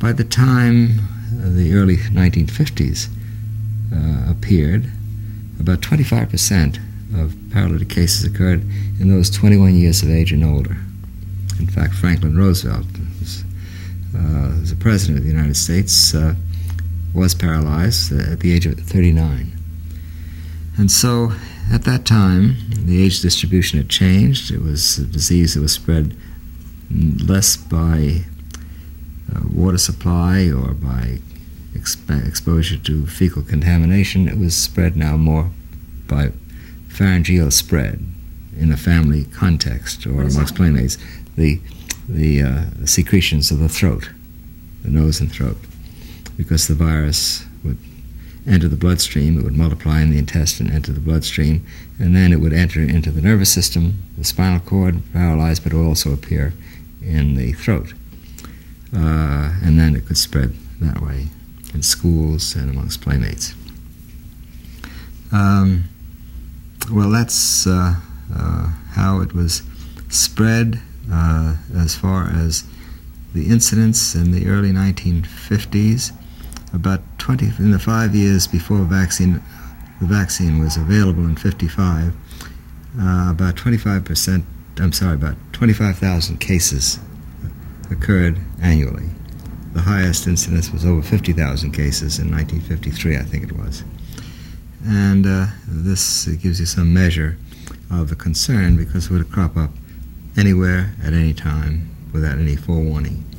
By the time the early 1950s appeared, about 25% of paralytic cases occurred in those 21 years of age and older. In fact, Franklin Roosevelt, as the President of the United States, was paralyzed at the age of 39. And so, at that time, the age distribution had changed. It was a disease that was spread less by water supply or by exposure to fecal contamination. It was spread now more by pharyngeal spread in a family context or amongst playmates. The secretions of the throat, the nose and throat, because the virus would enter the bloodstream, it would multiply in the intestine, enter the bloodstream, and then it would enter into the nervous system, the spinal cord, paralyzed, but it would also appear in the throat. And then it could spread that way in schools and amongst playmates. Well, that's how it was spread as far as the incidence in the early 1950s. About 20, in the 5 years before the vaccine was available in 55, about 25,000 cases occurred annually. The highest incidence was over 50,000 cases in 1953, I think it was. And this gives you some measure of the concern, because it would crop up anywhere at any time without any forewarning.